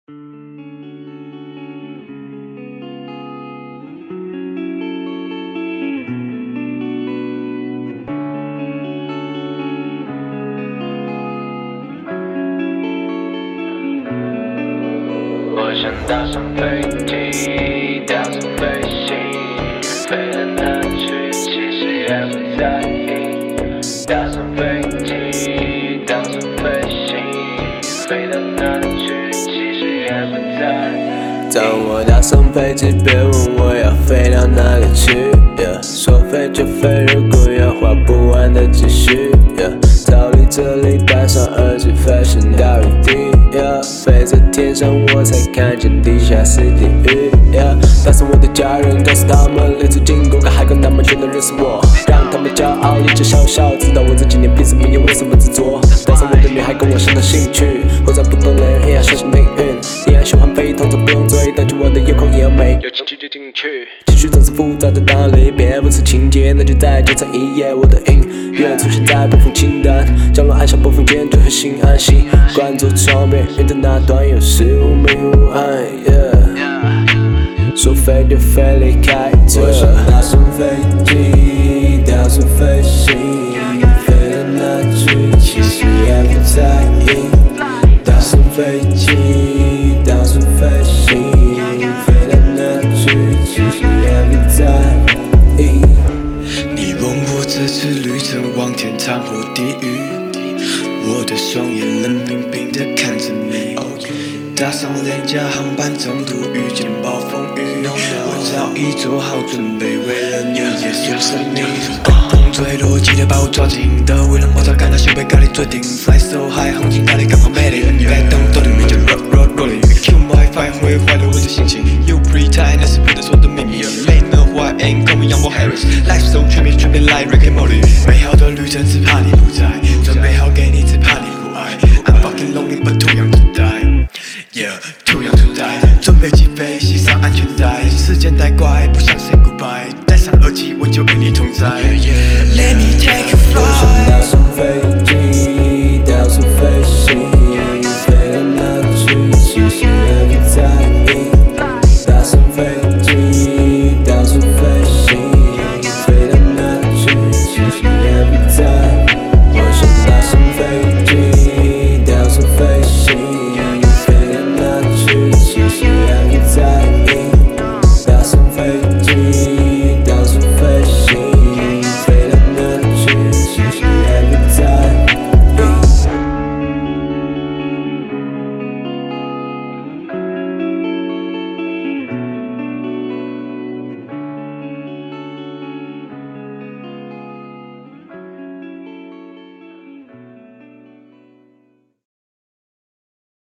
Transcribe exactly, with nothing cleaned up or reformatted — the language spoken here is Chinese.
我想搭上飞机，搭上飞行，飞到哪去其实也不在意。搭上飞机，搭上飞行，飞到哪去其实也不在意。当我搭上飞机，别问我要飞到哪里去。Yeah, 说飞就飞，如果有花不完的积蓄。Yeah, 逃离这里，戴上耳机，飞行到云底。Yeah, 飞在天上，我才看见地下是地狱。Yeah, 打扫我的家人，告诉他们立足进攻个海港，他们就能认识我，让他们骄傲，一直笑笑，知道我这几年拼死没有为什么执着。带上我的女孩跟我相同兴趣，活在不同人一样相信命运。你爱喜欢飞，通常不用追，但去我的夜空也要美，有进去就进去。情绪总是复杂的道理，别不是情节，那就再就唱一夜。我的音乐出现在播放清单，降落按下播放键就会心安，习惯坐窗边云的那端，有时忽明忽暗。Yeah, 说飞就飞，离开这。我想搭上飞机，到处飞行，飞到哪去其实也不在意。搭上飞机，到处飞行，飞到哪去其实也不在意。 你问我这次旅程往天堂或地狱，我的双眼冷冰冰地看着你。搭上廉价航班，中途遇见暴风雨，我早已做好准备，为了你也送生命。风坠落，记得把我抓紧的，为了摩擦感到心被咖喱最顶 ，Fly so high， 红景咖喱刚好美丽，你摆动都对面就 rock rock rolling， Q WiFi 会坏了我的心情 ，You pretend 那是不能说的秘密 ，Late know who I am， call me 杨博 Harris，Life so 全面全面来 Rick and Morty， 美好的旅程只怕你不在，准备好给你只怕你不爱 ，I'm fucking lonely but too young to die。Yeah, too young to die， 准备起飞，系上安全带，时间太快，不想 say goodbye， 戴上耳机，我就与你同在。Yeah, let me take you fly。 我想搭上飞